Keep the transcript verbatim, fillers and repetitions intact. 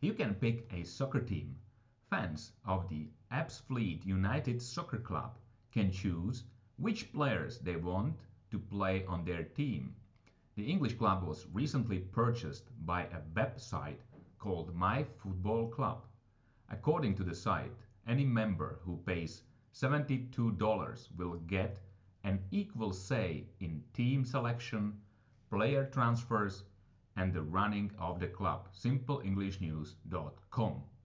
You can pick a soccer team. Fans of the Ebbsfleet United Soccer Club can choose which players they want to play on their team. The English club was recently purchased by a website called My Football Club. According to the site, any member who pays seventy-two dollars will get an equal say in team selection, player transfers, and the running of the club. simple english news dot com